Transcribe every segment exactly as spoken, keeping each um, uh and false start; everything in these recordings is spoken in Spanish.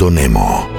Punto Nemo.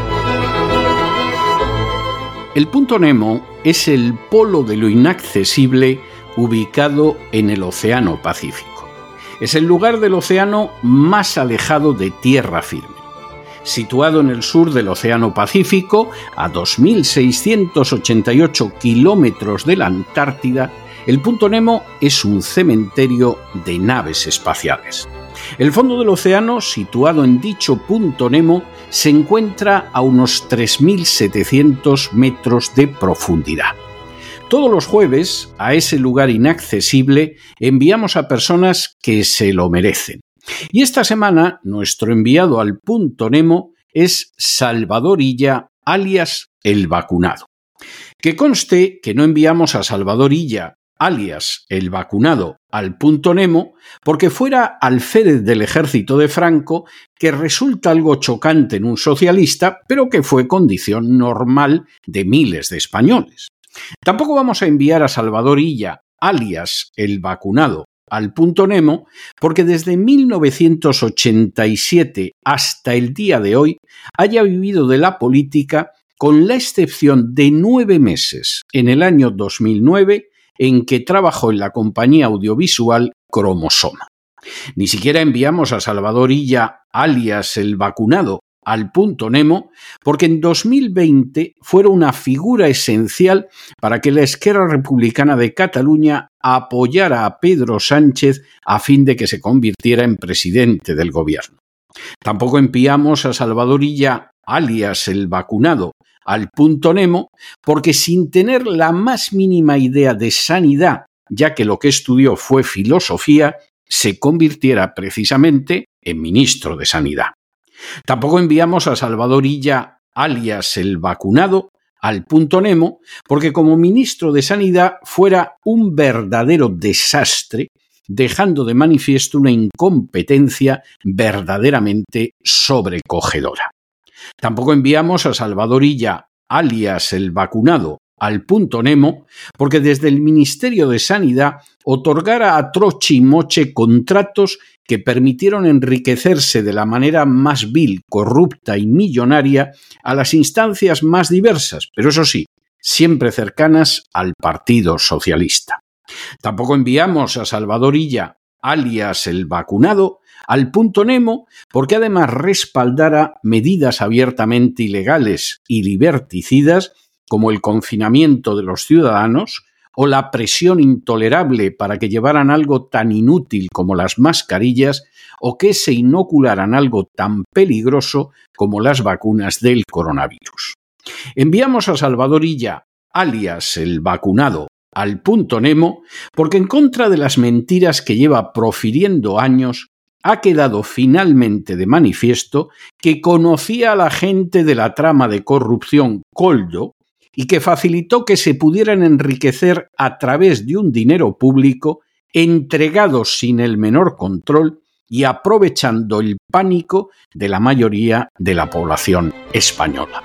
El Punto Nemo es el polo de lo inaccesible ubicado en el Océano Pacífico. Es el lugar del océano más alejado de tierra firme. Situado en el sur del Océano Pacífico, a dos mil seiscientos ochenta y ocho kilómetros de la Antártida, el Punto Nemo es un cementerio de naves espaciales. El fondo del océano, situado en dicho Punto Nemo, se encuentra a unos tres mil setecientos metros de profundidad. Todos los jueves, a ese lugar inaccesible, enviamos a personas que se lo merecen. Y esta semana, nuestro enviado al Punto Nemo es Salvador Illa, alias El Vacunado. Que conste que no enviamos a Salvador Illa, alias El Vacunado, al Punto Nemo, porque fuera alférez del ejército de Franco, que resulta algo chocante en un socialista, pero que fue condición normal de miles de españoles. Tampoco vamos a enviar a Salvador Illa, alias El Vacunado, al Punto Nemo, porque desde mil novecientos ochenta y siete hasta el día de hoy haya vivido de la política, con la excepción de nueve meses en el año dos mil nueve, en que trabajó en la compañía audiovisual Cromosoma. Ni siquiera enviamos a Salvador Illa, alias El Vacunado, al Punto Nemo, porque en dos mil veinte fuera una figura esencial para que la Esquerra Republicana de Cataluña apoyara a Pedro Sánchez a fin de que se convirtiera en presidente del gobierno. Tampoco enviamos a Salvador Illa, alias El Vacunado, al Punto Nemo, porque sin tener la más mínima idea de sanidad, ya que lo que estudió fue filosofía, se convirtiera precisamente en ministro de Sanidad. Tampoco enviamos a Salvador Illa, alias El Vacunado, al Punto Nemo, porque como ministro de Sanidad fuera un verdadero desastre, dejando de manifiesto una incompetencia verdaderamente sobrecogedora. Tampoco enviamos a Salvador Illa, alias El Vacunado, al Punto Nemo, porque desde el Ministerio de Sanidad otorgara a troche y moche contratos que permitieron enriquecerse de la manera más vil, corrupta y millonaria a las instancias más diversas, pero eso sí, siempre cercanas al Partido Socialista. Tampoco enviamos a Salvador Illa, alias El Vacunado, al Punto Nemo, porque además respaldara medidas abiertamente ilegales y liberticidas como el confinamiento de los ciudadanos o la presión intolerable para que llevaran algo tan inútil como las mascarillas o que se inocularan algo tan peligroso como las vacunas del coronavirus. Enviamos a Salvador Illa, alias El Vacunado, al Punto Nemo, porque en contra de las mentiras que lleva profiriendo años, ha quedado finalmente de manifiesto que conocía a la gente de la trama de corrupción Koldo y que facilitó que se pudieran enriquecer a través de un dinero público entregado sin el menor control y aprovechando el pánico de la mayoría de la población española.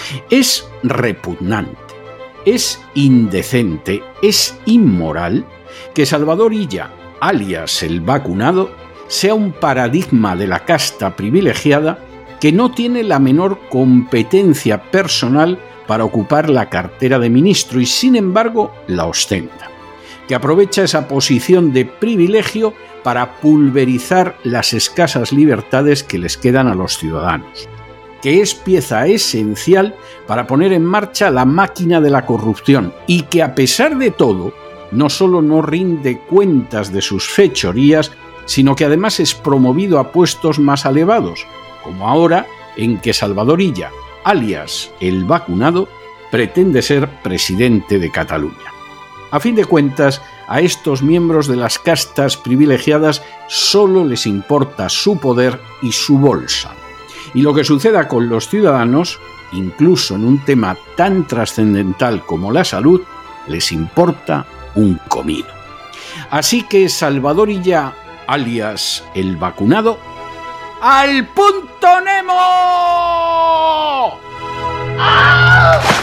Es repugnante, es indecente, es inmoral que Salvador Illa, alias El Vacunado, sea un paradigma de la casta privilegiada que no tiene la menor competencia personal para ocupar la cartera de ministro y sin embargo la ostenta, que aprovecha esa posición de privilegio para pulverizar las escasas libertades que les quedan a los ciudadanos, que es pieza esencial para poner en marcha la máquina de la corrupción y que a pesar de todo no solo no rinde cuentas de sus fechorías, sino que además es promovido a puestos más elevados, como ahora en que Salvador Illa, alias El Vacunado, pretende ser presidente de Cataluña. A fin de cuentas, a estos miembros de las castas privilegiadas solo les importa su poder y su bolsa. Y lo que suceda con los ciudadanos, incluso en un tema tan trascendental como la salud, les importa un comino. Así que Salvador Illa, alias El Vacunado, ¡al Punto Nemo! ¡Ah!